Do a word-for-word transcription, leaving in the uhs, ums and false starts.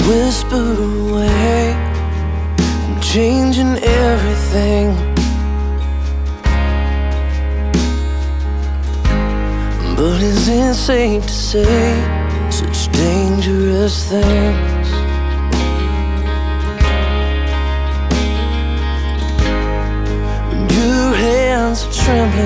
whisper away from changing everything. But is it safe to say such dangerous things? When your hands are trembling